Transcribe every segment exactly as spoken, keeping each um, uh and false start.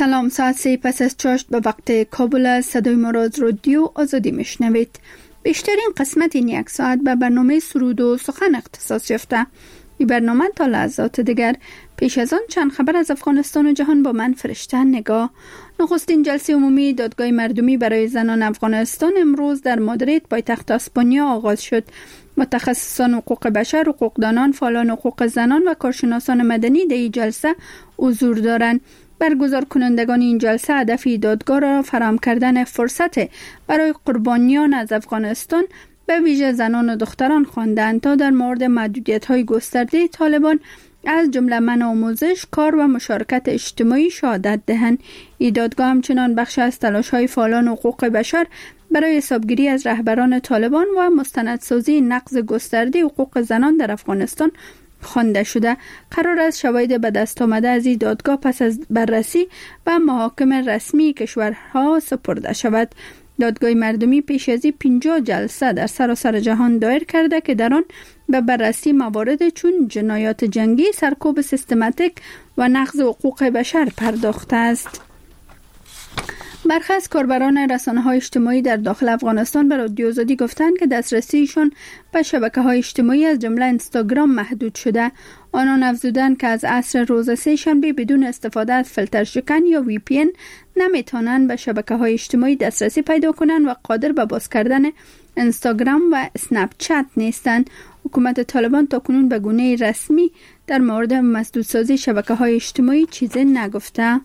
سلام، ساعت سه پس از چاشت به وقت کابل است. صدای ما را از رادیو آزادی میشنوید. بیشترین قسمت این یک ساعت به برنامه سرود و سخن اختصاص یافته. این برنامه تا لحظات دیگر. پیش از آن چند خبر از افغانستان و جهان با من فرشته نگاه. نخستین جلسه عمومی دادگاه مردمی برای زنان افغانستان امروز در مادرید پایتخت اسپانیا آغاز شد. متخصصان حقوق بشر، حقوقدانان، فعالان حقوق زنان و کارشناسان مدنی در این جلسه حضور دارند. برگزار کنندگان این جلسه هدف دادگاه را فراهم کردن فرصت برای قربانیان از افغانستان به ویژه زنان و دختران خواندند تا در مورد محدودیت‌های گسترده طالبان از جمله منع آموزش، کار و مشارکت اجتماعی شهادت دهند. این دادگاه همچنان بخش از تلاش‌های فعالان حقوق بشر برای حسابگیری از رهبران طالبان و مستندسازی نقض گسترده حقوق زنان در افغانستان خوانده شده. قرار است شواهد به دست آمده از این دادگاه پس از بررسی و محاکم رسمی کشورها سپرده شود. دادگاه مردمی پیش از این پنجاه جلسه در سراسر جهان دایر کرده که در آن به بررسی موارد چون جنایات جنگی، سرکوب سیستماتیک و نقض حقوق بشر پرداخته است. برخی از کاربران رسانه‌های اجتماعی در داخل افغانستان به رادیو آزادی گفتند که دسترسیشان به شبکه‌های اجتماعی از جمله اینستاگرام محدود شده. آنان افزودند که از عصر روز سه شنبه بدون استفاده از فیلتر شکن یا وی پی ان نمیتوانند به شبکه‌های اجتماعی دسترسی پیدا کنند و قادر به باز کردن اینستاگرام و اسنپ چت نیستند. حکومت طالبان تاکنون به گونه رسمی در مورد مسدودسازی شبکه‌های اجتماعی چیزی نگفته.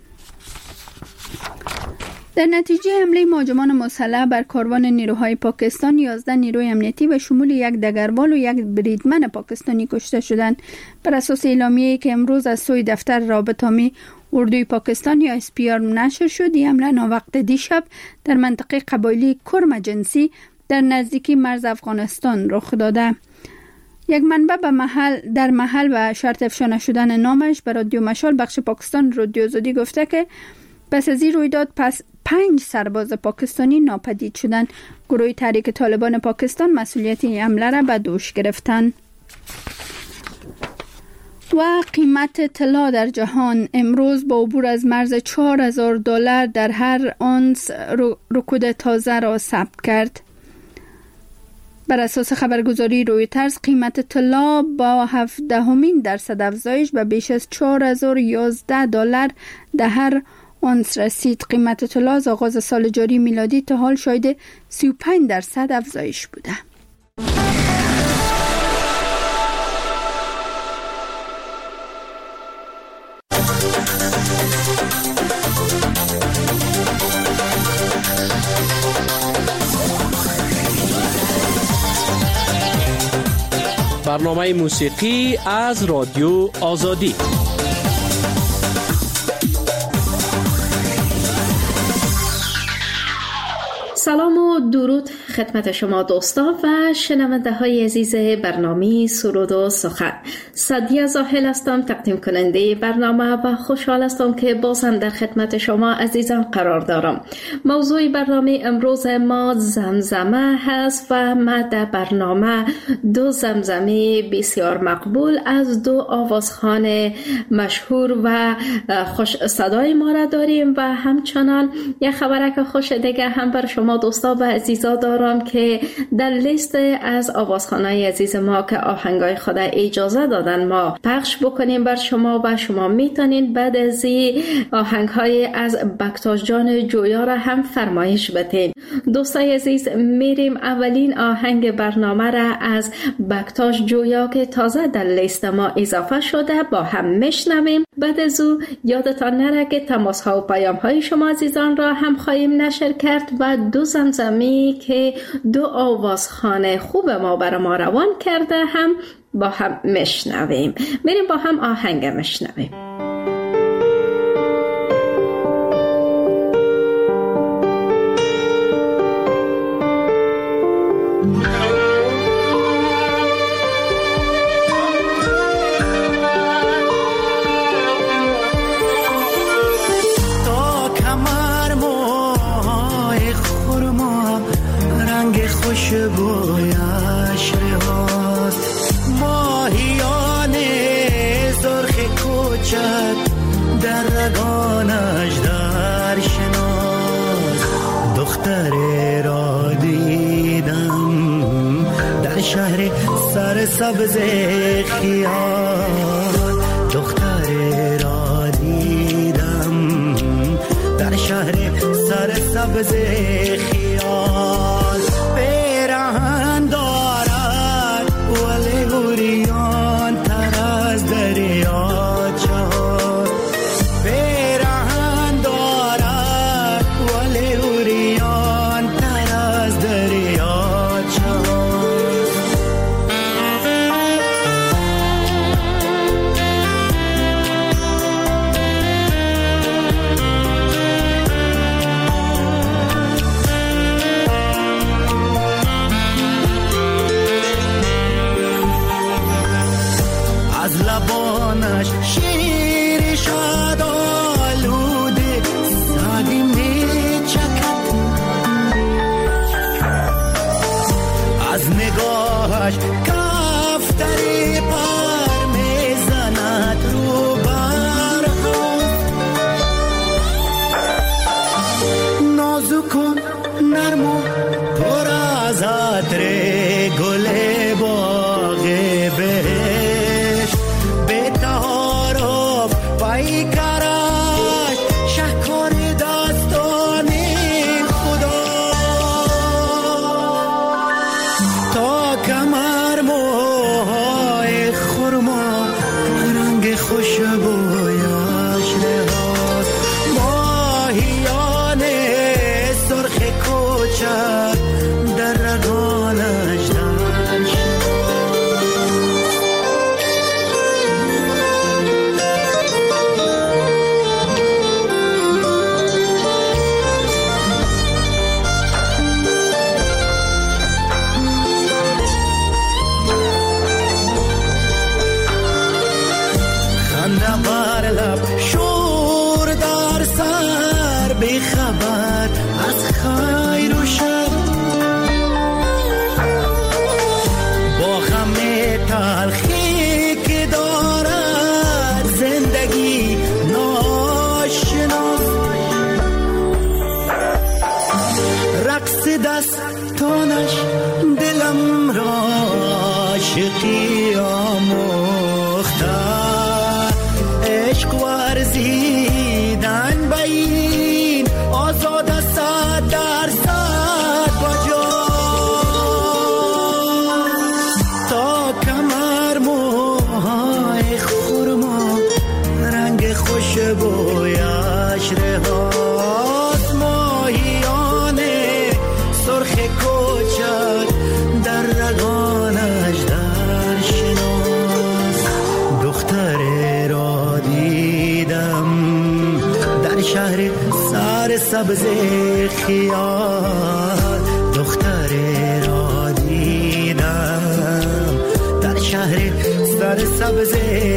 در نتیجه حمله مهاجمان مسلح بر کاروان نیروهای پاکستان، یازده نیروی امنیتی و شمول یک دگروال و یک بریدمن پاکستانی کشته شدند. بر اساس اعلامیه‌ای که امروز از سوی دفتر رابطه‌عامی اردوی پاکستان یا اس پی آر نشر شد، این حمله ناوقت دیشب در منطقه قبایلی کرم جنسی در نزدیکی مرز افغانستان رخ داده. یک منبع به محل در محل و شرط افشا نشدن نامش به رادیو مشال بخش پاکستان رادیو آزادی گفته که پس از این رویداد پس پنج سرباز پاکستانی ناپدید شدند. گروه تحریک طالبان پاکستان مسئولیت این حمله را به دوش گرفتند. و قیمت طلا در جهان امروز با عبور از مرز چهار هزار دلار در هر اونس رکود تازه را ثبت کرد. بر اساس خبرگزاری رویترز قیمت طلا با هفدهمین درصد افزایش به بیش از چهار هزار و یازده دلار در هر اونس رسید. قیمت طلا از آغاز سال جاری میلادی تا حال شاهد سی و پنج درصد افزایش بوده. برنامه موسیقی از رادیو آزادی. سلام و درود خدمت شما دوستان و شنونده های عزیز برنامه سرود و سخن. سعدیه زاهل هستم، تقدیم کننده برنامه و خوشحال هستم که بازم در خدمت شما عزیزان قرار دارم. موضوع برنامه امروز ما زمزمه هست و ما در برنامه دو زمزمه بسیار مقبول از دو آوازخوان مشهور و خوش صدای ما را داریم و همچنان یک خبرک خوش دیگه هم بر شما دوستا و عزیزا دارم که در لیست از آوازخوانای عزیز ما که آهنگای خود اجازه دادن ما پخش بکنیم بر شما و شما میتونین بعد از این آهنگهای از بکتاش جان جویا را هم فرمایش بدین. دوستای عزیز، میریم اولین آهنگ برنامه را از بکتاش جویا که تازه در لیست ما اضافه شده با هم میشنویم. بعد از او یادتان نره که تماس ها و پیام های شما عزیزان را هم خواهیم نشر کرد و دو زمزمی که دو آوازخوان خوب ما برای ما روان کرده هم با هم میشنویم. میریم با هم آهنگ میشنویم. خوشبویش رهاد ماهیان زرخ کوچک در رگانش شهر سر سبز خیال دختر را دیدم در شهر سر سبز خیال پیراهن دارد ولی گریان تر از دریا چهار پیراهن دارد ولی گریان تر از دریا چهار از لبانش شیر شاد آلوده سادی می چکد از نگاهش کفتری پر می زند رو برخواد نازک و نرم و پر از عطر گل باغ بهشت به تعارف پیکرش شهکار دستان خدا تا کمر موهای خرما رنگ خوشبویش نهاد ماهیان سرخ کوچک در رگانش در شد خنده بر لب شور در سر بی خبر از خیر و شر با غم تلخی که دارد زندگی ناشناس رقص دستانش دلم را عاشقی آموخته عشق ورزیدن به این آزاد صد در صد بجا تا کمر موهای خرما رنگ خوشبویش رهاست ماهیان سرخ کوچک در رگانش در شناس دختر را دیدم در شهر سر سبز خیال دختر را دیدم در شهر سر سبز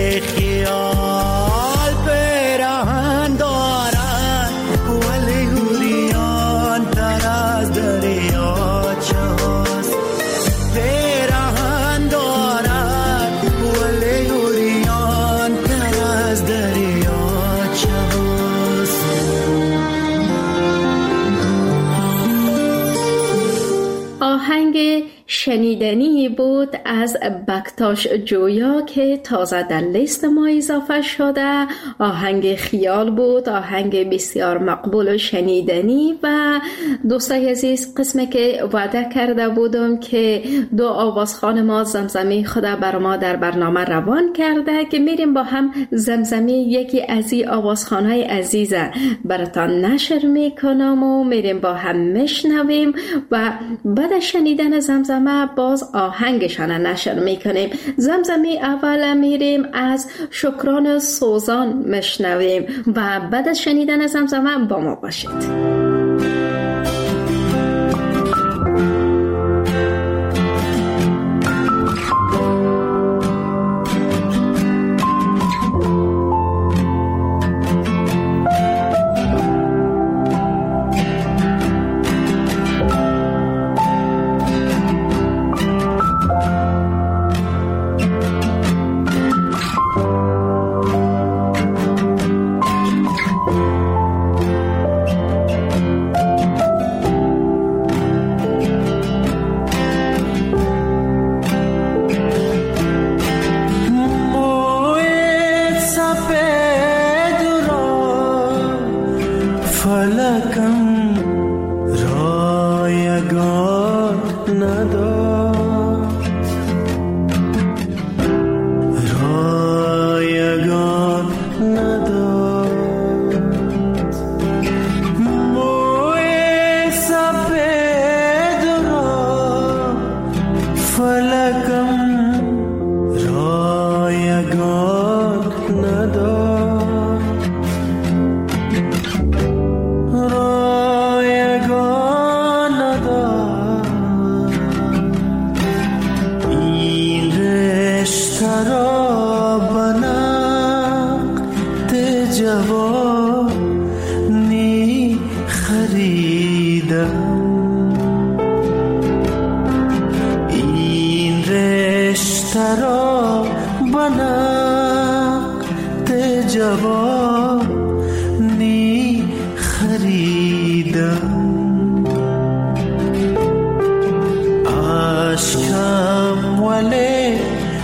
خیال پیراهن دارد ولی گریان تر از دریا چهاست پیراهن دارد ولی گریان تر از دریا چهاست آهنگ شنیدنی بود از بکتاش جویا که تازه در لیست ما اضافه شده. آهنگ خیال بود، آهنگ بسیار مقبول و شنیدنی. و دوستای عزیز، قسمی که وعده کرده بودم که دو آوازخوان ما زمزمی خود بر ما در برنامه روان کرده که میریم با هم زمزمی یکی از این آوازخوانهای عزیزه براتان نشر میکنم و میریم با هم میشنویم و بعد شنیدن زمزمه باز آهنگشان نشر میکنیم. زمزمی اول میریم از شکران سوزان میشنویم و بعد از شنیدن زمزمه با ما باشید. فلکم رایگان نداد، رایگان نداد. این رشته را به نقد جوانی خریدم، ترا بنقد جوانی خریدم. عشقم ولی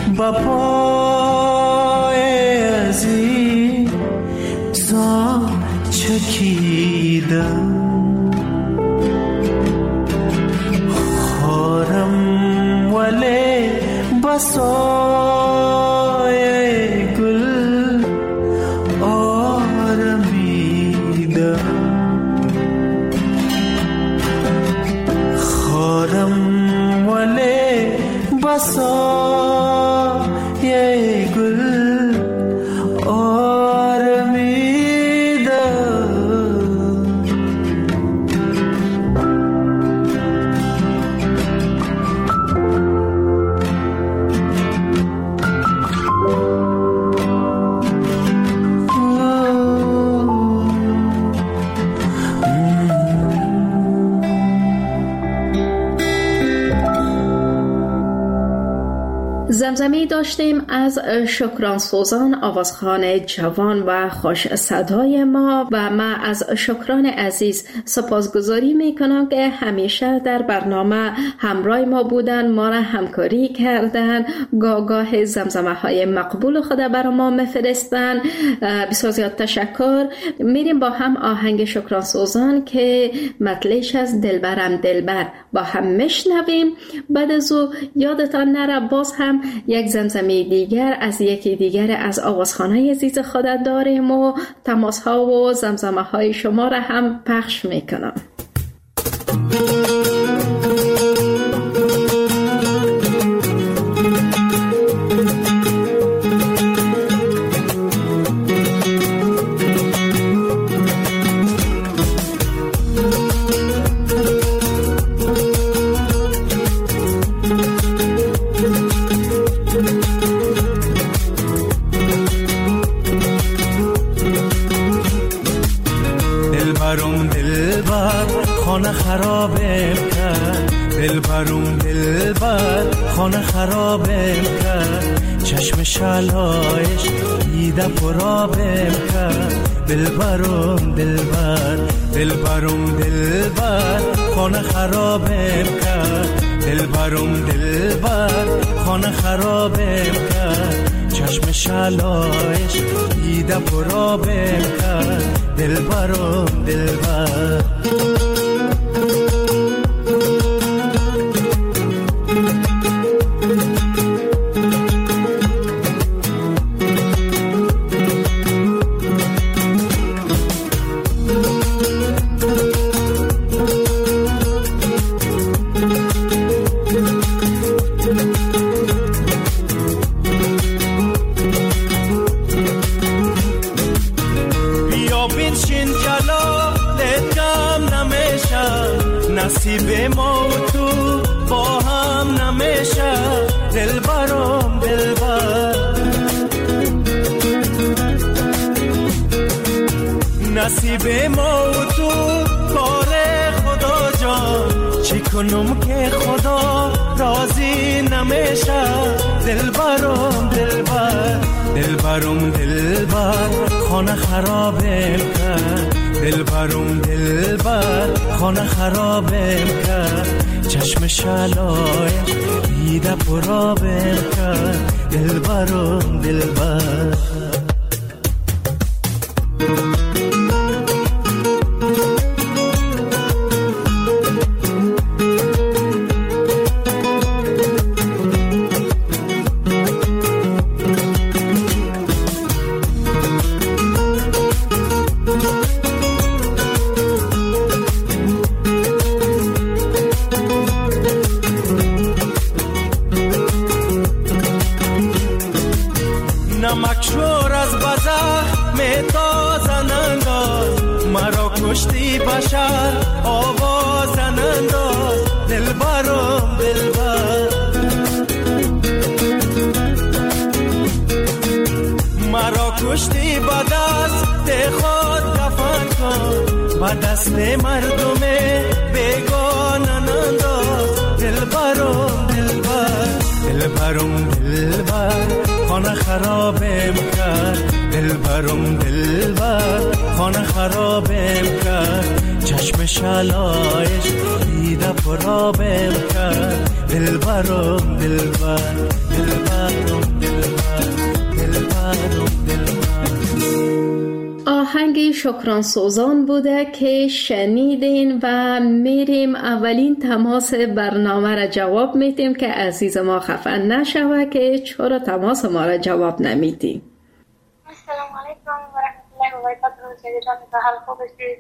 بپای عزیزا چکیدم، خارم ولی بسای گل آرمیدم، خارم ولی بسای گل زمزمه داشتیم از شکران سوزان، آوازخوان جوان و خوش صدای ما، و من از شکران عزیز سپاسگزاری میکنم که همیشه در برنامه همراه ما بودن، ما را همکاری کردن، گاه زمزمه های مقبول خود برای ما میفرستن. بسیار زیاد تشکر. میریم با هم آهنگ شکران سوزان که مطلعش از دلبرم دلبر با هم میشنویم. بعد از او یادتان نره باز هم یک زمزمه دیگر از یکی دیگر از آوازخوان‌های عزیز خودت داریم و تماس‌ها و زمزمه‌های شما را هم پخش میکنم. خرابم کرد دلبرم، دلبر خانه خرابم کرد، چشم شلایش دیده پرابم کرد. دلبرم دلبر، دلبرم دلبر خانه خرابم کرد، دلبرم دلبر خانه خرابم کرد، چشم شلایش دیده پرابم کرد. دلبرم دلبر نصیب ما و تو با هم نمیشه. دلبرم دلبر، نصیب ما و تو کار خدا جان، چی کنم که خدا راضی نمیشه. دلبرم دلبر، دلبرم دلبر خانه خرابم کرد، دلبرم دلبر خانه خرابم کرد، چشم شلای دیده پرابم کرد. دلبرم دلبر نمک شور از بزخ میتازن انداز مرا کشتی بشر آوازن انداز دلبرم دلبر مرا کشتی با دست خود دفن کن با دست مردم بیگانه ننداز دلبرم دلبر دلبرم دلبر خانه خرابم کرد دلبرم دلبر خانه خرابم کرد چشم شلایش دیده پرابم کرد دلبرم دلبر دلبرم دلبر دلبرم دلبر. آهنگ شکران سوزان بوده که شنیدین و میریم اولین تماس برنامه را جواب میدیم که عزیز ما خفه نشوه که چرا تماس ما را جواب نمیدیم. السلام علیکم و رحمت الله و برکاته. جان حال خوب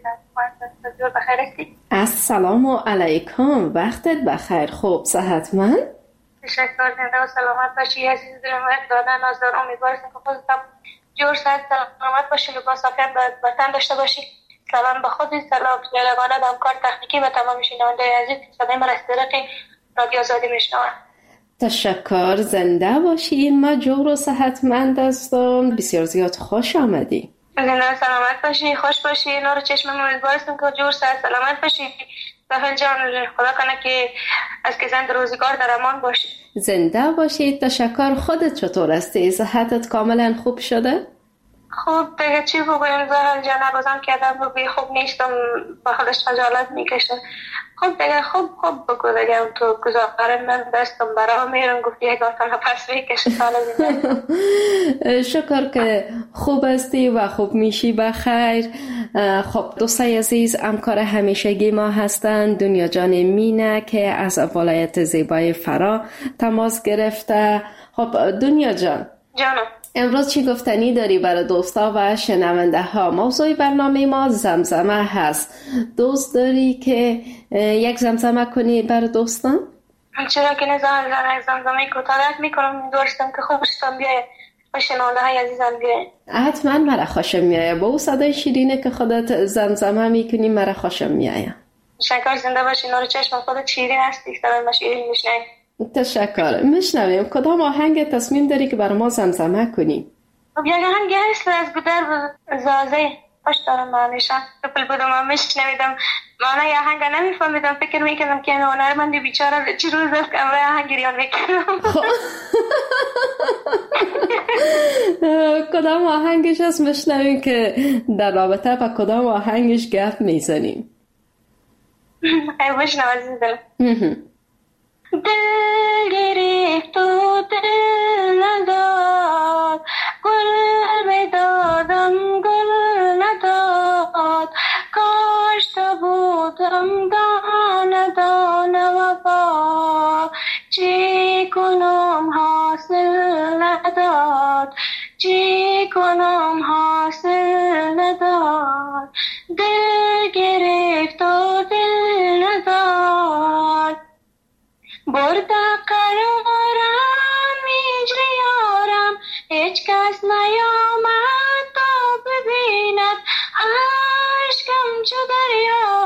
هستی؟ السلام علیکم، وقتت بخیر. خوب صحتمند؟ تشکر. زنده و سلامت باشی عزیز دلم. دادا نازدار امیدوارم که خودت جور صحت سلامت باشی، لباس عافیت به وطن داشته باشی. سلام به خودت، سلام به جلگانه همکار تکنیکی و تمام شنونده عزیز صدای من از طریق رادیو آزادی میشنوند. تشکر. زنده باشی. ما جور و صحتمند هستم. بسیار زیاد خوش آمدی. زنده و سلامت باشی، خوش باشی. نور چشم امیدوارم که جور صحت سلامت باشی. بخیر جان، خدا کنه که از که زنده روزگار در امان باشی. زنده باشی. تشکر. خودت چطور هستی؟ صحتت کاملا خوب شده؟ خوب دیگه چی بگویم زهر جان، بازم که آدم رو بی خوب نیستم، با خودش خجالت میکشه. خوب دیگه خوب خوب بگو دیگه تو گذاره من دستم برا میرم گفتی یک آتانه پس میکشه سال زنده. شکر که خوب هستی و خوب میشی بخیر. خب دوستای عزیز، همکار همیشگی ما هستند دنیا جان مینه که از ولایت زیبای فرا تماس گرفته. خب دنیا جان، جانم امروز چی گفتنی داری برای دوستا و شنونده ها؟ موضوع برنامه ما زمزمه هست. دوست داری که یک زمزمه کنی برای دوستان؟ چرا که نزان زن یک زمزمه کتارت میکنم، دوستم که خوشتم بیایه و شنونده های عزیزم بیایه. حتما مرا خوشم میایه. با او صدای شیرینه که خودت زمزمه میکنی مرا خوشم میایه. شکر. زنده باشی. نور چشم خودت شیرین هستی، صدای ما شیرین میشنی. تشکر. میشنویم. کدام آهنگ تصمیم داری که برای ما زمزمه کنی؟ خب یک آهنگ هست از گودر زازه باش دارم معنیشم پل بودم و میشنویدم معنی یه آهنگ نمیفهمیدم، فکر میکردم که هنرمندی بیچاره چی روز از کمره آهنگ ریان میکنم. کدام آهنگش هست میشنویم که در رابطه با کدام آهنگش گفت میزنیم؟ خیلی بشنو عزیز دلم. دل گرفت و دل نداد، گل بدادم گل نداد، کاش تو بودم دانه دانه وفا، چی کنم حاصل نداد، چی کنم حاصل نداد، دل گرفت و دل نداد، برده قرارم هجریارم، هیچ کس نیامد تا ببیند عشقم چو دریا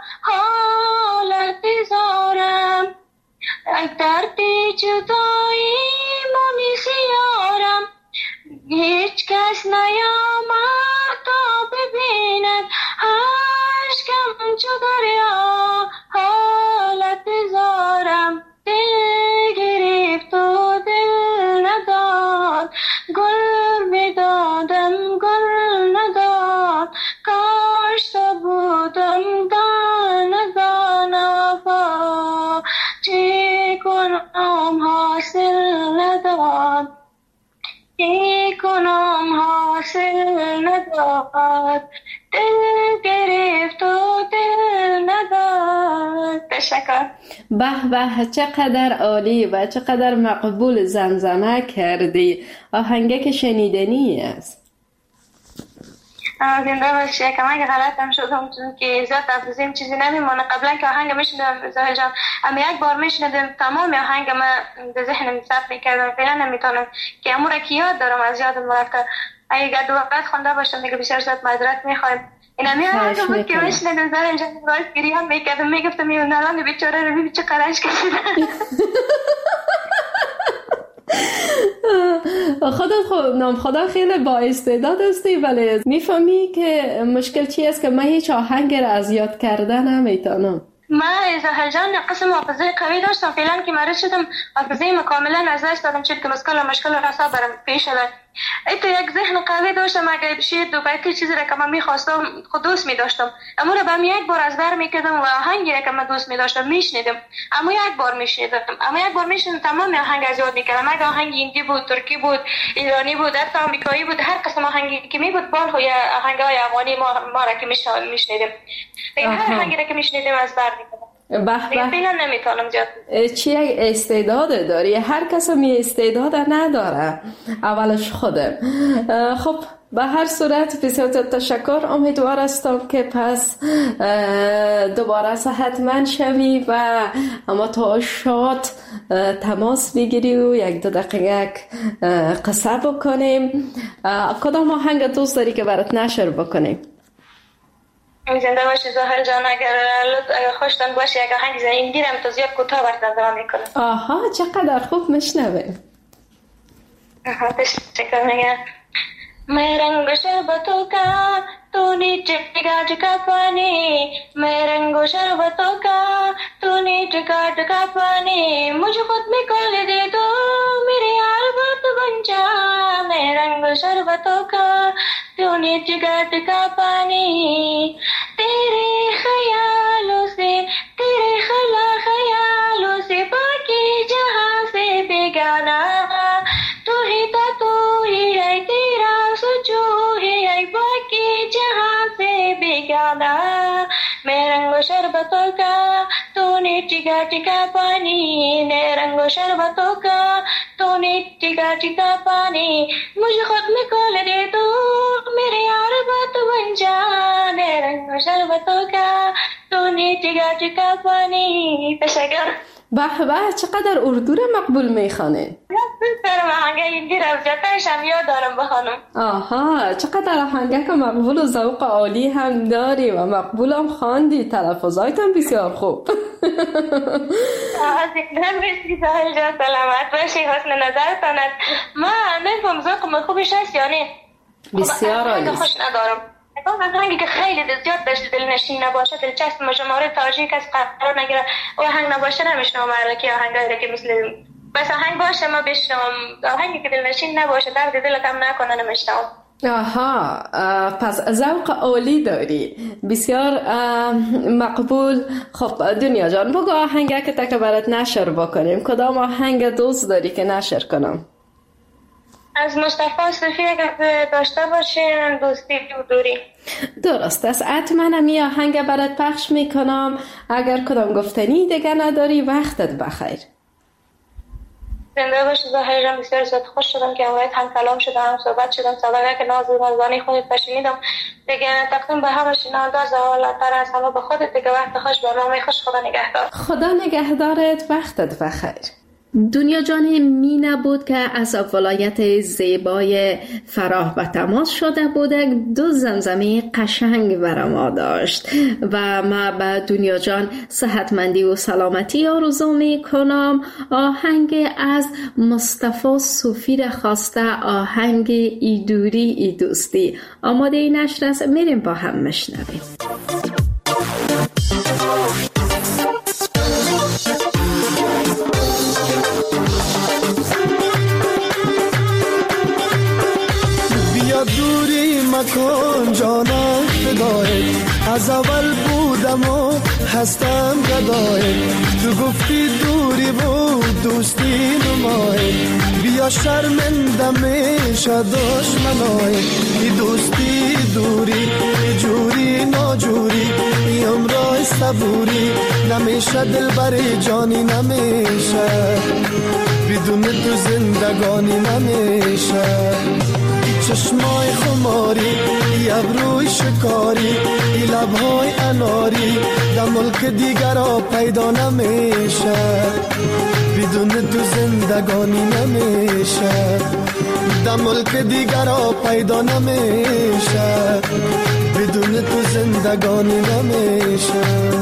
حالت زارم، دردی جدایی منیسیارم، هیچ کس نیامد تا ببیند عشقم چو دریا حالت زارم، دل گرفت و دل نداد، گل بدادم گل نداد، کاش تو بودم دانه دانه وفا، چی کنم حاصل نداد، چی کنم حاصل نداد، دل گرفت و دل نداد. تشکر. به به، چقدر عالی و چقدر مقبول زمزمه کردی. آهنگه که شنیدنی است. زنده باشی. که من غلطم شدم چون که زیاد تفضیم چیزی نمیمونه. قبلا که آهنگ میشنیدم زاهل جان، اما یک بار میشنیدم تمام آهنگ ما به ذهنم ثبت میکردم. فعلا نمیتونم که امور که یاد دارم از یادم رفته. اگه دو وقت خونده باشم دیگه بسیار زیاد معذرت میخوایم. این همی آهنگ بود که میشنیدم زاهل جان باید گریه میکردم، میگفتم میونالان بیچاره رو ببین چه قرنج کشیدن. خودت خود نام خدا خیلی با استعداد هستی، ولی میفهمی که مشکل چی است که من هیچ آهنگ را از یاد کردن نمیتونم. من زاهل جان قسم حافظه قوی داشتم، فعلا که مریض شدم حافظه کاملا از دست دادم، چون که مشکل مشکل رسا برام پیش آمد. ایت یک ذهن قوی داشتم، اگه بشه دو بیتی چیزی را که من میخواستم خود دوست میداشتم، اما را به یک بار از بر میکردم و آهنگی را که من دوست میداشتم میشنیدم، اما یک بار میشنیدم اما یک بار میشنیدم تمام آهنگ از یاد میکردم. اگه آهنگ هندی بود، ترکی بود، ایرانی بود، حتی آمریکایی بود، هر قسم آهنگی که می بود بال یا آهنگای افغانی ما ما را که میشنیدم، هر آهنگی را که میشنیدم از بر میکردم. به به نمیتونم زیاد. چی یک استعداد داری؟ هر کس می استعداد نداره، اولش خودم. خب به هر صورت بسیار تشکر. امیدوار هستم که پس دوباره صحتمند شوی و اما تا شاد تماس بگیری و یک دو دقیقه قصه بکنیم. کدام آهنگ دوست داری که برات نشر بکنیم؟ زنده باشی زاهل جان. اگر اگر خوشتان باشه اگر آهنگ زنده رم تو زیاد کوتاه برات ادامه میکنم. آها چقدر خوب میشنویم. آها تشکر میگم. मैं रंग शरबतों का तू नीचे गाज का पानी, मैं रंग शरबतों का तू नीचे गाज का पानी, मुझे खुद में खोल दे दो मेरे यार बात बन जा, मैं रंग शरबतों का तू नीचे गाज का पानी, तेरे ख्यालों से तेरे खला ख्यालों से बाकी जहां से बेगाना, तू ही था तू ही है तेरा सोचो है बाकी जहां से बेगाना, मैं रंगो शरबतों का तूने टिका टिका पानी, मैं रंगो शरबतों का तूने टिका टिका पानी, मुझे खुद में खोल दे दो मेरे यार बात बन जा, मैं रंगो शरबतों का तूने टिका टिका पानी. تشکر. به به چقدر اردو رو مقبول میخوانه. برم آهنگه هندی رو جاتش هم یاد دارم بخوانم. آها چقدر آهنگه که مقبول و ذوق عالی هم داری و مقبول هم خواندی، تلفظایت هم بسیار خوب. زنده باشی زاهل جان، سلامت باشی، حسن نظرتان است. من نفهم ذوق خوبش هست یا نه؟ بسیار عالی. خوش ندارم. آهنگی که خیلی زیاد داشت دلنشین نباشه، دلچسب مشماره تاجیک از قرار نگیره و آهنگ نباشه نمیشنم که آهنگایی که مثل بس آهنگ باشه ما بشنم، آهنگی که دلنشین نباشه درد دلتم نکنه نمیشنم. آها پس ذوق عالی داری، بسیار مقبول. خب دنیا جان بگو آهنگی که تا برات نشر بکنیم، کدام آهنگ دوست داری که نشر کنم؟ از مصطفی صوفی اگر داشته باشین دوستی و دوری. درست است، حتما می آهنگ برات پخش میکنم. اگر کدام گفتنی دیگه نداری وقتت بخیر. زنده باشی زاهل جان، بسیار زیاد خوش شدم که امروز هم کلام شدم، هم صحبت شدم، صدقه که ناز و نازانی خودت بشنیدم دیگه. تقدیم به همه شنونده زوالاتر از همه به خودت دیگه. وقت خوش، برنامه خوش، خدا نگهدار. خدا نگهدارت، وقتت بخیر. دنیا جان مینه بود که از ولایت زیبای فراه به تماس شده بود. دو زمزمه قشنگ بر ما داشت و ما به دنیا جان صحتمندی و سلامتی آرزو می کنم. آهنگ از مصطفی صوفی را خواسته، آهنگ ای دوری ای دوستی. آماده ای نشر است، میریم با هم مشنویم. دوری مکن جانم فدای، از اول بودم و هستم گدای، تو گفتی دوری بود دوستی نمای، بیا شرمنده میشه دشمنای، ای دوستی دوری جوری ناجوری، ای عمرای صبوری نمیشه دل بری جانی نمیشه، بدون تو زندگانی نمیشه. چشمای خماری، ای ابروی شکاری، ای لبهای اناری، در ملک دیگرها پیدا نمیشه، بدون تو زندگانی نمیشه، در ملک دیگرها پیدا نمیشه، بدون تو زندگانی نمیشه.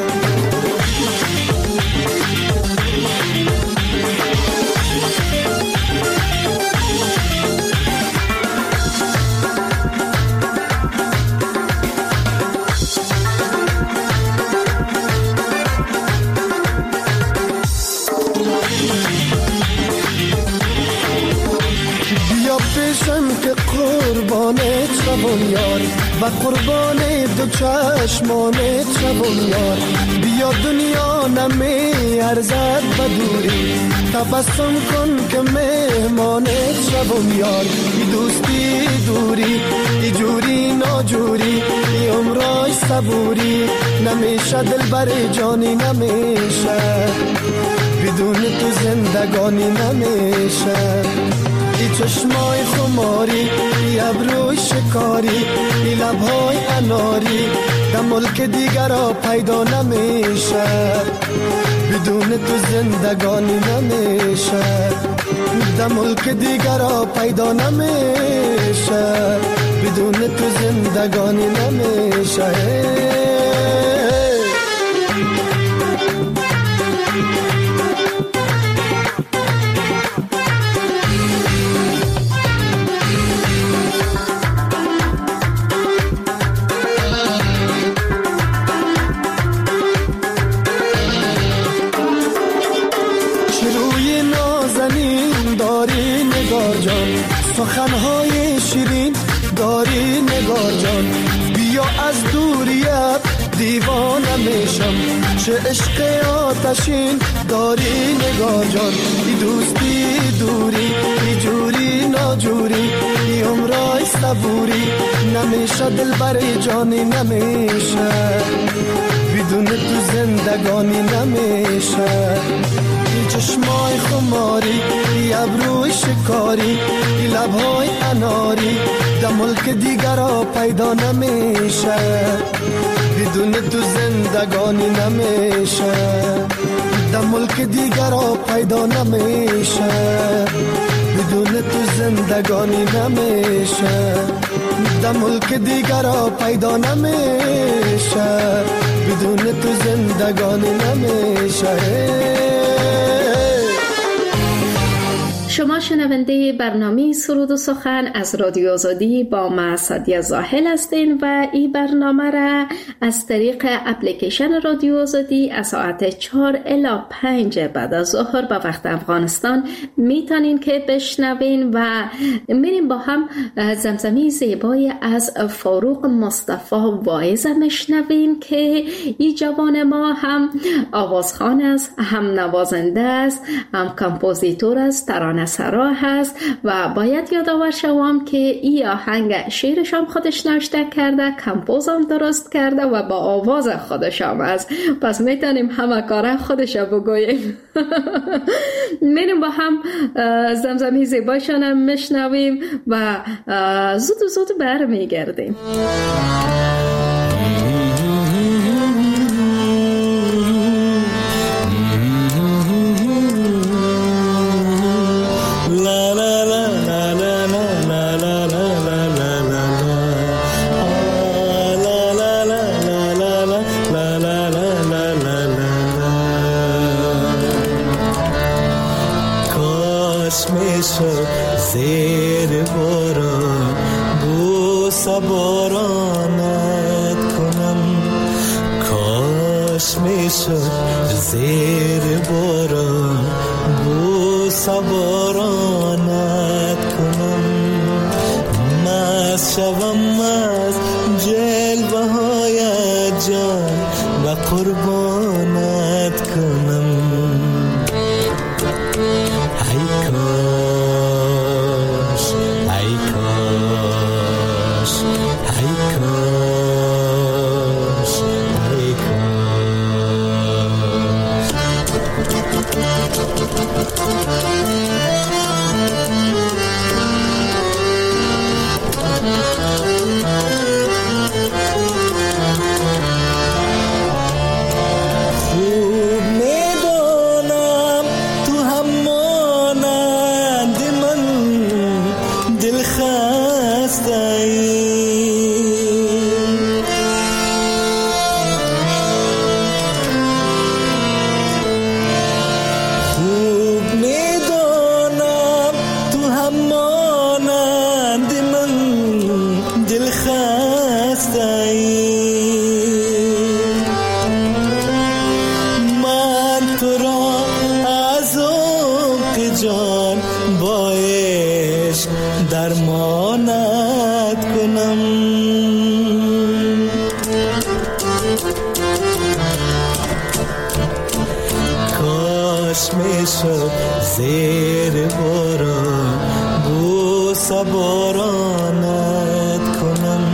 که قربانت شوم یار و قربان دو چشمانت شوم یار، بیا دنیا نمی ارزد و دوری، تبسم کن که مهمانت شوم یار، ای دوستی دوری، ای جوری ناجوری، ای عمرای صبوری، نمیشه دل بر جانی نمیشه، بدون تو زندگانی نمیشه، ای چشمای خماری، ای ابروی شکاری، ای لبهای اناری، در ملک دیگرها پیدا نمیشه، بدون تو زندگانی نمیشه، در ملک دیگرها پیدا نمیشه، بدون تو زندگانی نمیشه. سخنهای شیرین داری نگار جان، بیا از دوریت دیوانه میشم، چه عشق آتشین داری نگار جان، ای دوستی دوری، ای جوری ناجوری، ای عمرای صبوری، نمیشه دل بر جانی نمیشه، بدون تو زندگانی نمیشه، چشمای خماری، ای ابروی شکاری، ای لبهای اناری، در ملک دیگرها پیدا نمیشه، بدون تو زندگانی نمیشه، در ملک دیگرها پیدا نمیشه، بدون تو زندگانی نمیشه، در ملک دیگرها پیدا نمیشه، بدون تو زندگانی نمیشه. شما شنونده برنامه سرود و سخن از رادیو آزادی با من سادیه زاهل هستین و این برنامه را از طریق اپلیکیشن رادیو آزادی از ساعت چهار الی پنج بعد از ظهر به وقت افغانستان میتونین که بشنوین و میریم با هم زمزمه زیبای از فاروق مصطفی واعظ میشنویم که این جوان ما هم آوازخوان است، هم نوازنده است، هم کمپوزیتور است، ترانه سرا هست و باید یادآور شوم که این آهنگ شعرش هم خودش نوشته کرده، کمپوز هم درست کرده و با آواز خودش هم است، پس میتونیم همه کاره خودش بگوییم. میریم با هم زمزمه زیبایشان هم میشنویم و زود زود برمیگردیم. زیر باران بوسه بارانت کنم، کاش میشد زیر باران بوسه بارانت کنم، مست شوم از جلوه هایت جان و قربانت کنم، با عشق درمانت کنم. کاش میشد زیر باران بوسه بارانت کنم.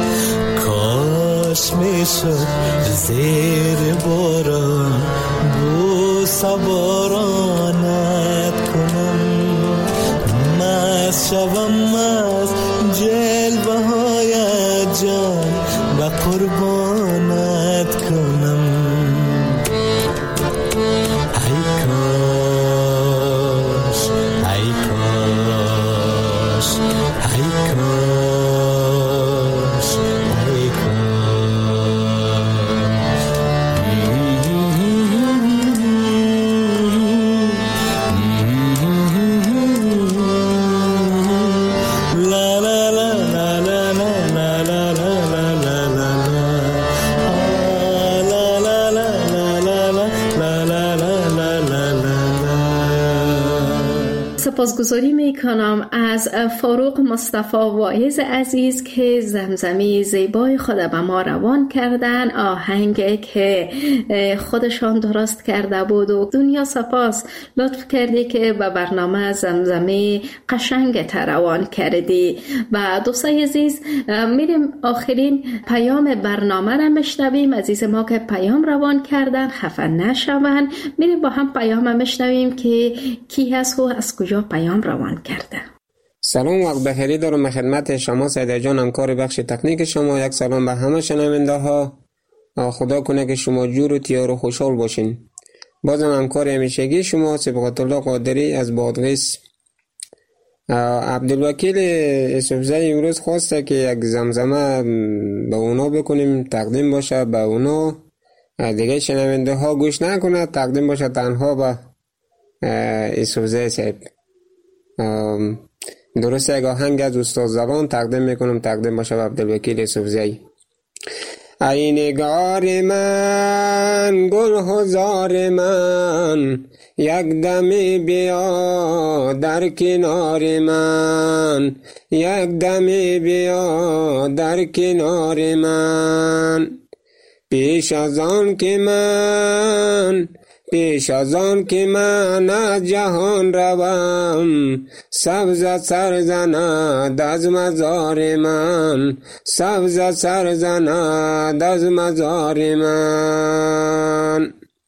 کاش میشد زیر باران بوسه بارانت کنم. مست شوم از جلوه های جان و قربانت کنم. ای کاش ای کاش ای کاش ای سپاسگزاری میکنم از فاروق مصطفی واعظ عزیز که زمزمی زیبای خود به ما روان کردن، آهنگ که خودشان درست کرده بود. و دنیا سپاس لطف کردی که به برنامه زمزمی قشنگ روان کردی. و دوستای عزیز میریم آخرین پیام برنامه را مشنویم. عزیز ما که پیام روان کردن خفه نشون، میریم با هم پیام مشنویم که کی هست و از کجا پیام روان کرده. سلام، وقت بخیری دارم خدمت شما سیده جان، همکار بخش تکنیک شما. یک سلام به همه شنونده ها. خدا کنه که شما جور و تیار و خوشحال باشین. بازم همکار همیشگی شما صبغت الله قادری از بادغیس. عبدالوکیل یوسفزی امروز خواسته که یک زمزمه به اونا بکنیم، تقدیم باشه به اونا، دیگه شنونده ها گوش نکنه، تقدیم باشه تنها به یوسفزی صاحب. درسته یک آهنگ از استاد زبان تقدیم میکنم، تقدیم باشه به عبدالوکیل یوسفزی. ای نگار من، گل هزار من، یک دمی بیا در کنار من، یک دمی بیا در کنار من. پیش از آن که من پیش از آن که من از جهان روم، سبز سر زند از مزار من، سبز سر زند از مزار من.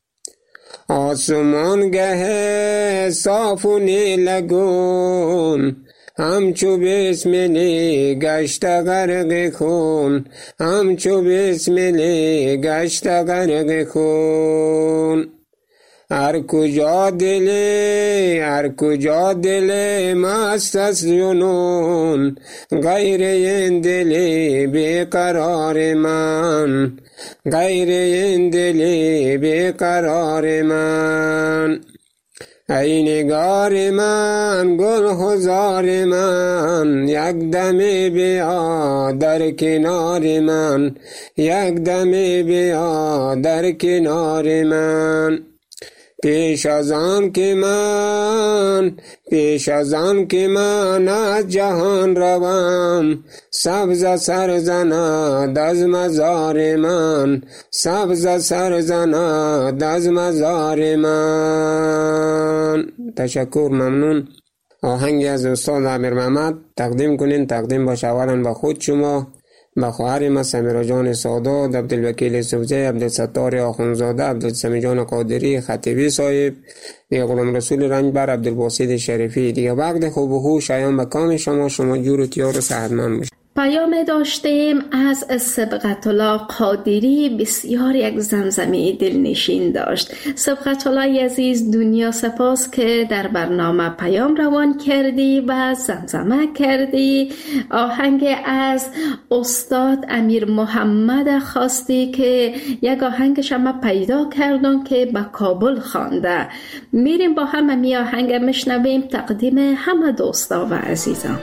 آسمان گه صاف و نیلگون، همچو بسملی گشت غرق خون، همچو بسملی گشت غرق خون. هر کجا دل هر کجا دل مست از جنون، غیر این دل بیقرار من، غیر این دل بیقرار من. ای نگار من، گل هزار من، یک دمی بیا در کنار من، یک دمی بیا در کنار من. پیش از آن که من پیش از آن که من از جهان روم، سبز سر زند از مزار من، سبز سر زند از مزار من. تشکر، ممنون. آهنگی از استاد عامر محمد تقدیم کنین، تقدیم باشه اولا با خود شما، با خواهر ما سمیرا جان سادات، عبدالوکیل یوسفزی، عبدالستار آخونزاده، عبدالسمی جان قادری خطیبی صاحب، دیگه غلام رسول رنجبر، عبدالباسط شریفی. دیگه وقت خوب و خوش شایان به کام شما، شما جور و تیار و صحتمند باشید. پیام داشتیم از صبغت الله قادری، بسیار یک زمزمه دلنشین داشت. صبغت الله عزیز، دنیا سپاس که در برنامه پیام روان کردی و زمزمه کردی. آهنگ از استاد امیر محمد خواستی که یک آهنگ شما پیدا کردن که به کابل خوانده. میریم با هم امی آهنگ مشنویم، تقدیم همه دوستا و عزیزان.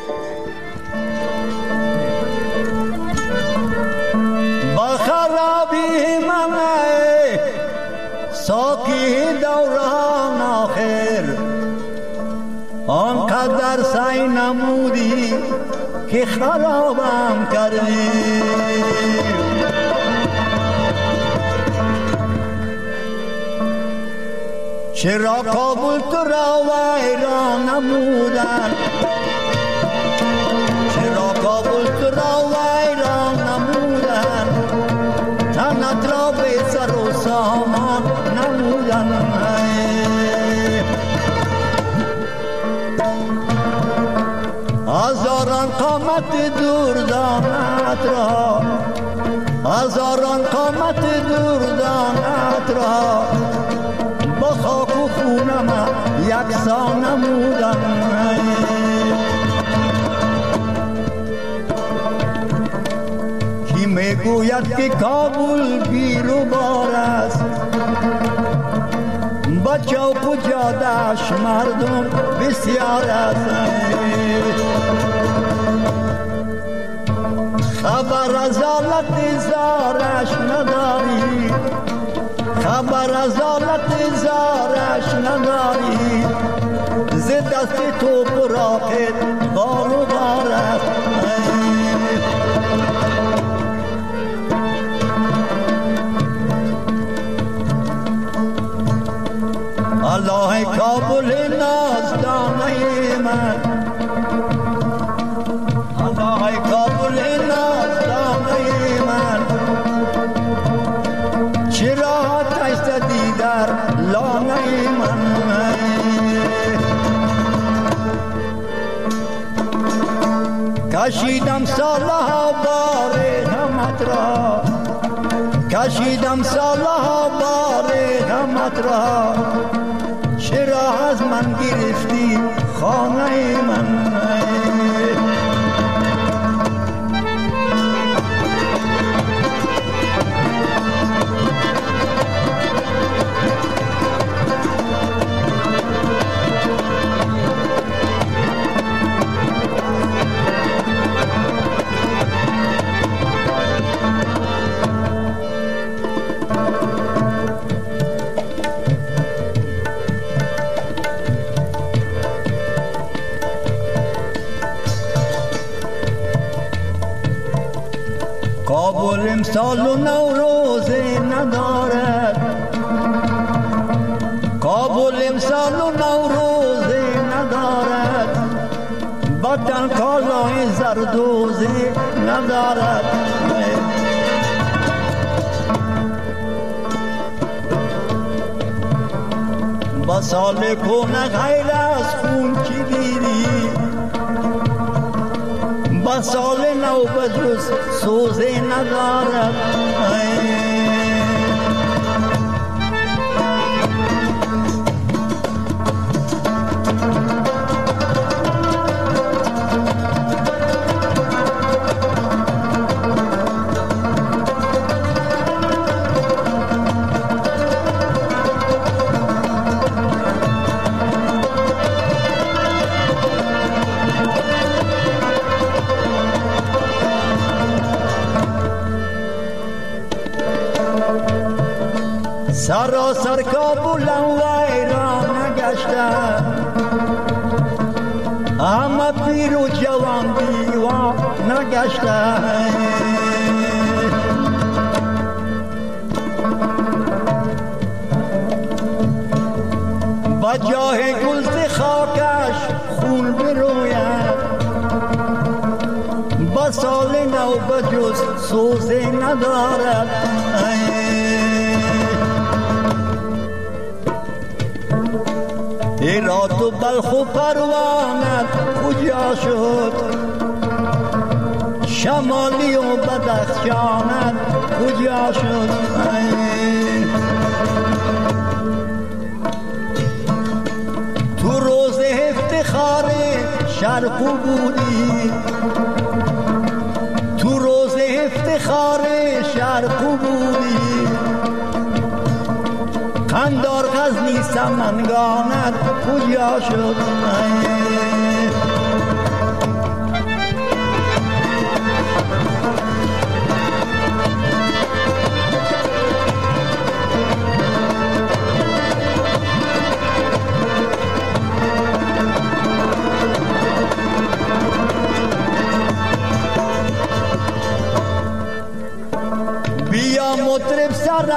خرابی من ساکی دوران آخر، آنقدر سعی نمودی که خرابم کردی. چرا کابل تو را ویران نمودن، چرا کابل تو را ویران نمودن، تنت را به سر و سامان نمودن. هزاران قامت دردانت را، هزاران قامت دردانت را با خاک و خونم یکسان نمودن. کی میگوید که کابل بیروبار است، با چوک و جاده‌اش مردم بسیار است. خبر از حالت زارش نداری، خبر از حالت زارش نداری، ز دست تو براقت بار و بار است. الله کابل نازدانه من، الله کابل نازدانه من، چرا آتش زدی در لانه من. کشیدم سالها بار غمت را، کشیدم سالها بار غمت را، چرا از من گرفتی خانه من. کابل امسال و نوروزه ندارد، کابل امسال و نوروزه ندارد، بدن کالای زردوزه ندارد. با سال کنه غیر از خون چی گیری، با سال نو بجز سوزه ندارد. سراسر کابلم ویران نگشته، همه پیر و جوان دیوان نگشته. با جاه گلز خاکش خون بروید، با سال نو بجز سوزه ندارد. هرات و بلخ و پروانت کجا شد، شمالی و بدخشانت کجا شد. تو روز افتخار شرقو بودی، تو روز افتخار شرقو بودی، قندار غزنی سمنگانت کجا شد.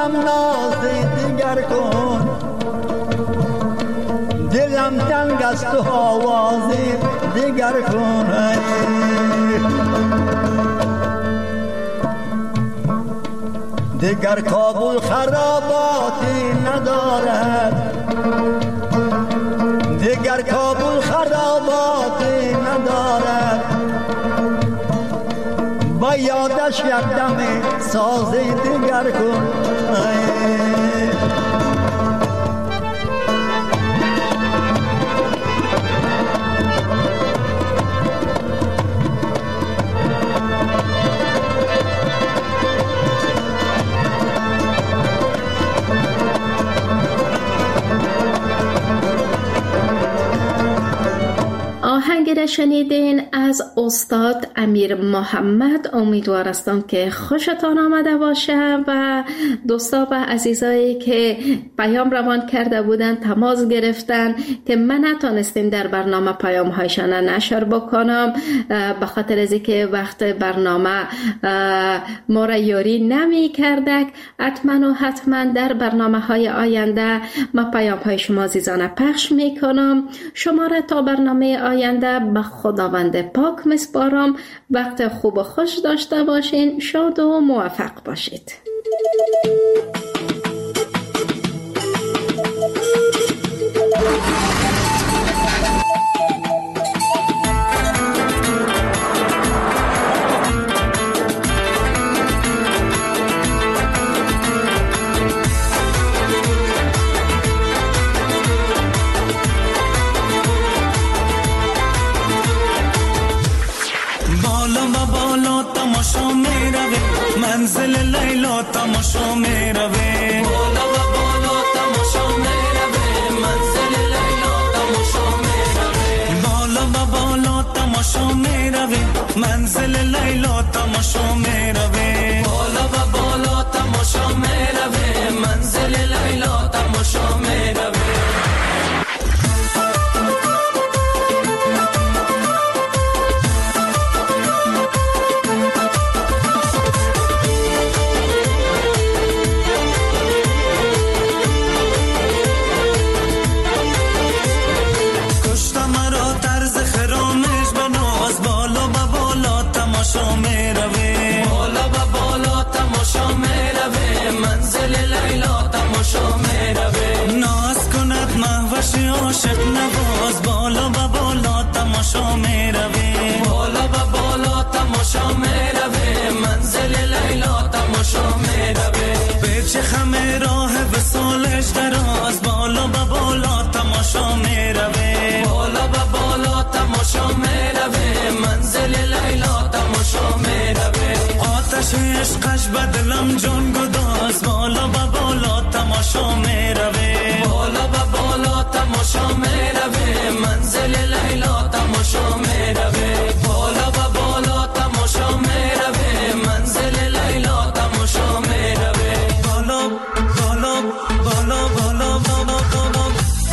دلم ناز دیگر کن، دلم تنگ است و آواز دیگر کن. دیگر کابل خراباتی ندارد، دیگر کابل خراباتی ندارد، با یادش یک دم ساز دیگر کن. آهنگ را شنیدین از استاد امیر محمد. امیدوار هستم که خوشتان آمده باشه و دوستا و عزیزایی که پیام روان کرده بودن، تماس گرفتن که من نتونستیم در برنامه پیام هایشان نشر بکنم به خاطر از اینکه وقت برنامه ما را یاری نمی کردک. حتما و حتما در برنامه های آینده ما پیام های شما عزیزان پخش می کنم. شما را تا برنامه آینده به خداوند پاک میسپارم. وقت خوب و خوش داشته باشین، شاد و موفق باشید. منزل لیلا تماشا می روه، بالا و بالا تماشا می روه، منزل لیلا تماشا می روه، بالا و بالا تماشا می روه، منزل لیلا تماشا می روه، بالا و بالا تماشا می روه، منزل لیلا تماشا می روه. عاشق نواز بالا و بالا تماشا می روی، بالا و بالا تماشا می روی، منزل لیلا تماشا می روی، به چه خم راه وصالش دراز بالا و بالا تماشا می روی، بالا و بالا تماشا می روی، منزل لیلا تماشا می روی، آتش عشقش بدلم جان گداز بالا و بالا تماشا می روی، بالا و بالا تماشا می روی، منزل لیلا تماشا می روی، بالا و بالا تماشا می روی، منزل لیلا تماشا می روی، بالا بالا بالا بالا بالا بالا.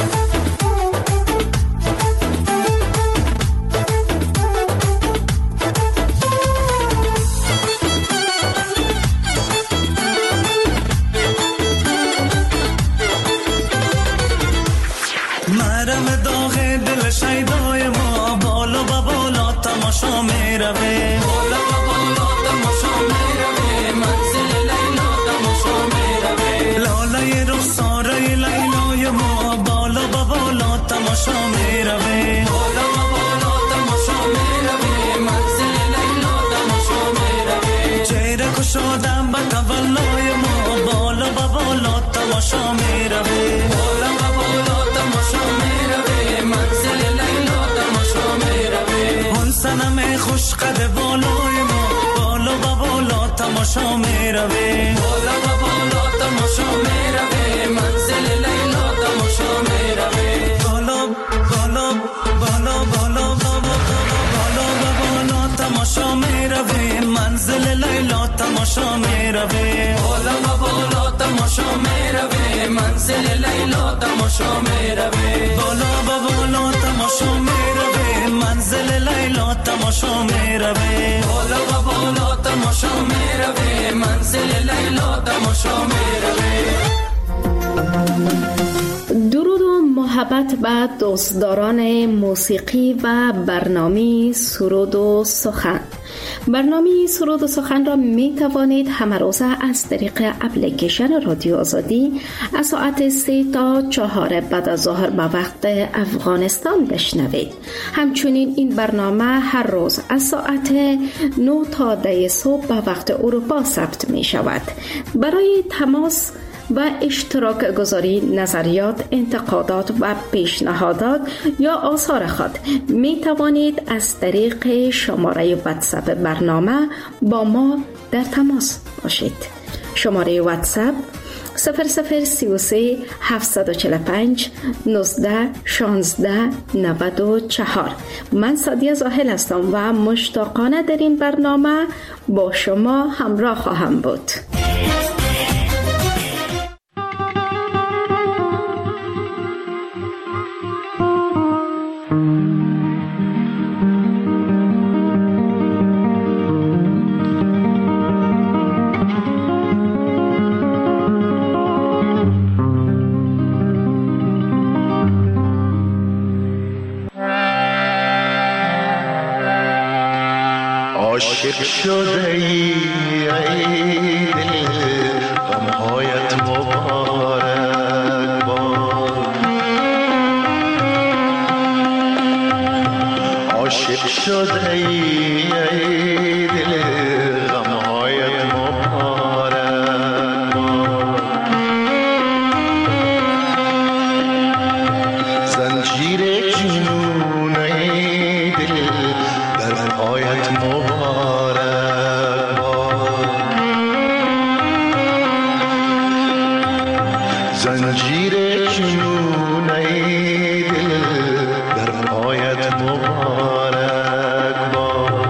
مرم داغ دل شیدای ما بالا و بالا تماشا می روی، بالا و بالا تماشا می روی، منزل لیلا تماشا می روی، لاله رخسار لیلای ما بالا و بالا تماشا می روی، بالا و بالا تماشا می روی، منزل لیلا تماشا می روی، چهره کشادم به تولای ما بالا و بالا تماشا می روی، بالا و بالا تماشا می روی، منزل لیلا تماشا می روی، اون سنم خوش قد بالای ما بالا و بالا تماشا می روی، بالا و بالا تماشا می روی، منزل لیلا تماشا می روی، بالا بالا بالا بالا بالا و بالا تماشا می روی، منزل لیلا تماشا می روی، بالا و بالا تماشا می روی، منزل لیلا تماشا می روی، بالا و بالا تماشا می روی، منزل لیلا تماشا می روی، بالا و بالا تماشا می روی، منزل لیلا تماشا می روی. درود و محبت به دوستداران موسیقی و برنامه سرود و سخن. برنامه سرود و سخن را می توانید همه روزه از طریق اپلیکیشن رادیو آزادی از ساعت سه تا چهار بعد از ظهر به وقت افغانستان بشنوید. همچنین این برنامه هر روز از ساعت نه تا ده صبح به وقت اروپا ثبت می شود. برای تماس و اشتراک گذاری نظریات، انتقادات و پیشنهادات یا آثار خود می توانید از طریق شماره واتساپ برنامه با ما در تماس باشید. شماره واتساپ صفر صفر سی و سه هفتصد و چهل و پنج نوزده شانزده نود و چهار. من سادیه زاهل هستم و مشتاقانه در این برنامه با شما همراه خواهم بود. عاشق شده ای ای دل غمهایت مبارک باد. عاشق شده ای ای دل غمهایت مبارک باد. زنجیر جنون ای دل در پایت مبارک. زنجیر جنون ای دل در پایت مبارک باد.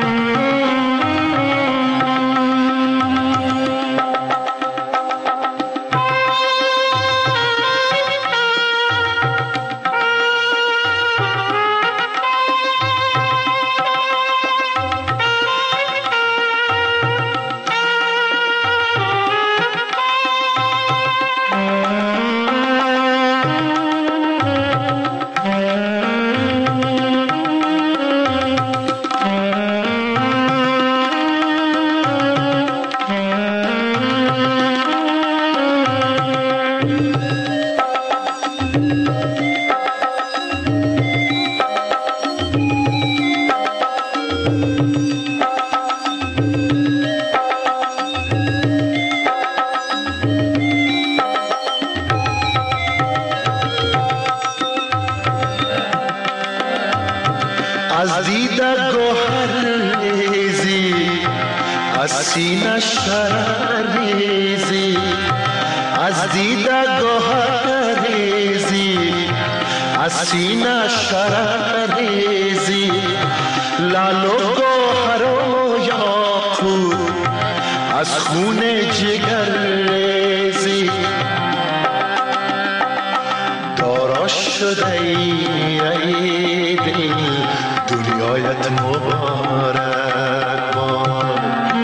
از دیده گوهر ریزی، از سینه شرر ریزی. از دیده گوهر ریزی، از سینه شرر ریزی. لال و گوهر و یاقوت از خون جگر ریزی. دارا شده ای دل دنیایت مبارک باد.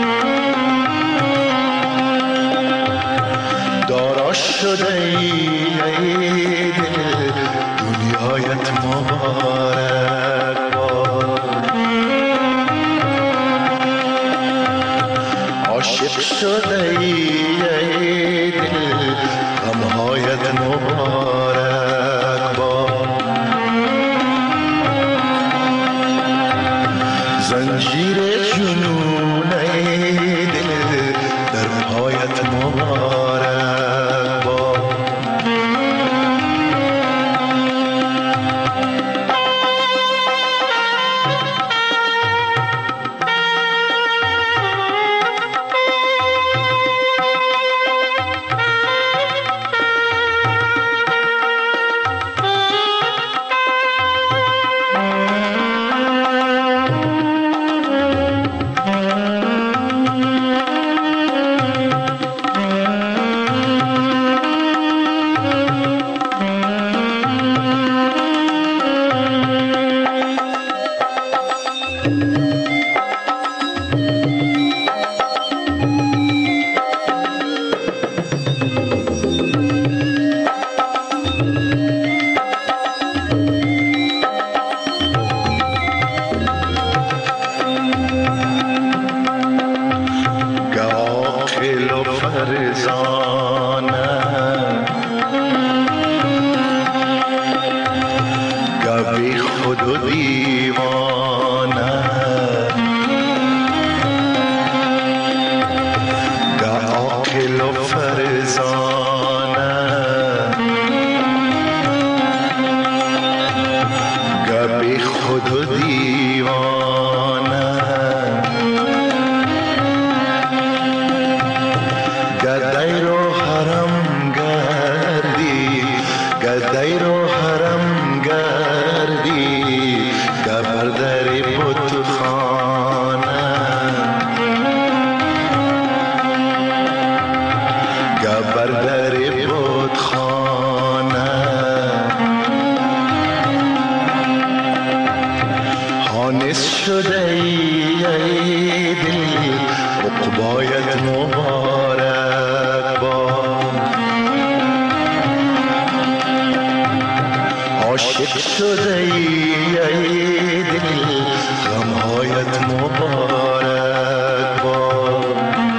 دارا شده ای دل دنیایت مبارک باد. عاشق شده ای دل غمهایت مبارک باد. زنجیر جنون ای دل در پایت مبارک باد. دیوانه گه عاقل و فرزانه گه بی خود و دیوانه گه دیر و حرم گردی گه دیر و حرم گردی گه بردر بتخانه گه بردر بتخانه حانس شده ای دل عقبایت مبارک باد عاشق شده ای دل غمهایت مبارک باد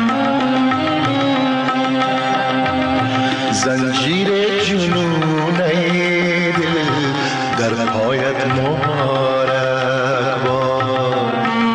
زنجیر جنون ای دل در پایت مبارک باد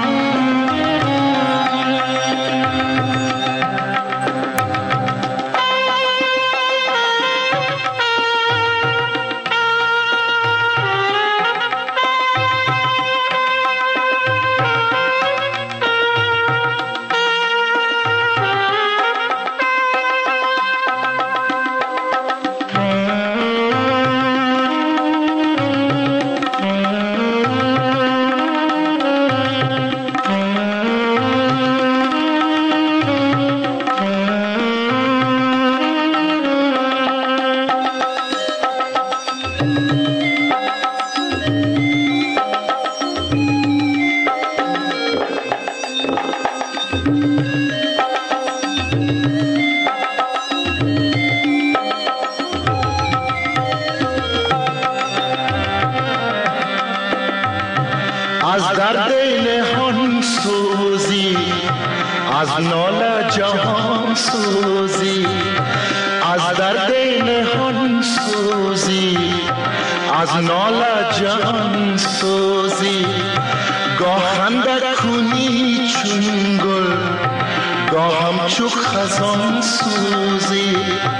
از درد نهان سوزی از ناله جهان سوزی از درد نهان سوزی از ناله جهان سوزی گاه خنده کنی چون گل گاه همچو خزان سوزی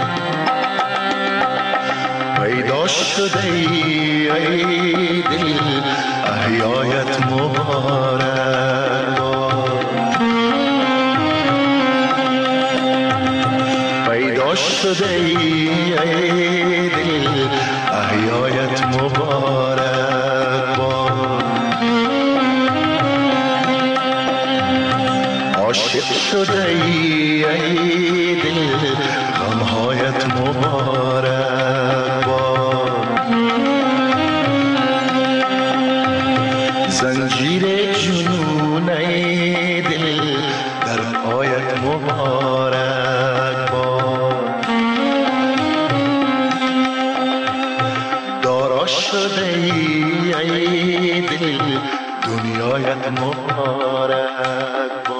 پیدا شده ای دل احیایت مبارک پیدا شده ای دل احیایت مبارک عاشق شده ای دل غمهایت مبارک زنجیر جنون ای دل در پایت مبارک باد دارا شده ای دل دنیایت مبارک باد